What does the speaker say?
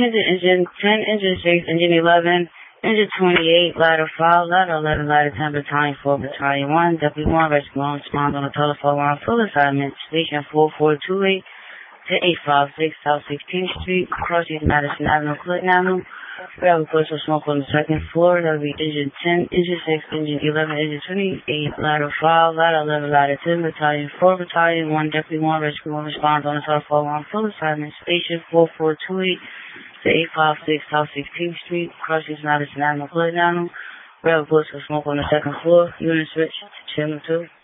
engine 10, engine 6, engine 11, engine 28, ladder 5, ladder 11, ladder 10, battalion 4, battalion 1, Deputy 1, rescue 1, respond on the telephone line, full assignment, station 4428 to 856 South 16th Street, across East Madison Avenue, Clinton Avenue. We have a close of smoke on the second floor. That'll be engine 10, engine 6, engine 11, engine 28, ladder 5, ladder 11, ladder 10, battalion 4, battalion 1, Deputy 1, rescue 1, responds on the telephone line, full assignment, station 4428 to 856 South 16th Street, across East Madison Avenue, Clinton Avenue. We have a close of smoke on the second floor. Unit switch to channel 2.